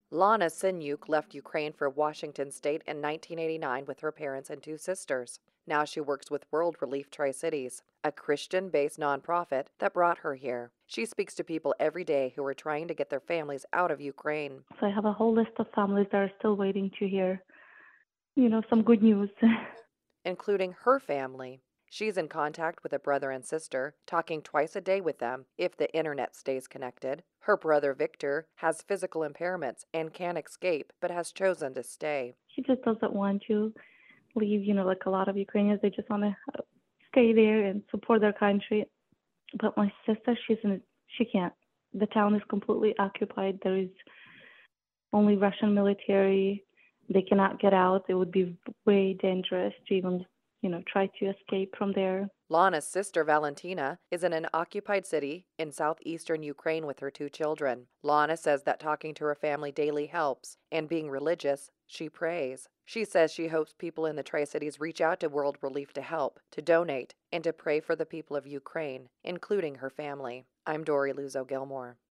Lana Sinyuk left Ukraine for Washington State in 1989 with her parents and two sisters. Now she works with World Relief Tri-Cities, a Christian-based nonprofit that brought her here. She speaks to people every day who are trying to get their families out of Ukraine, So I have a whole list of families that are still waiting to hear, some good news. including her family. She's in contact with a brother and sister, talking twice a day with them if the internet stays connected. Her brother Victor has physical impairments and can escape, but has chosen to stay. He just doesn't want to leave, like a lot of Ukrainians, they just want to stay there and support their country. But my sister, she can't. The town is completely occupied. There is only Russian military. They cannot get out. It would be way dangerous to even, try to escape from there. Lana's sister Valentina is in an occupied city in southeastern Ukraine with her two children. Lana says that talking to her family daily helps, and being religious, she prays. She says she hopes people in the Tri-Cities reach out to World Relief to help, to donate, and to pray for the people of Ukraine, including her family. I'm Dory Luzo Gilmore.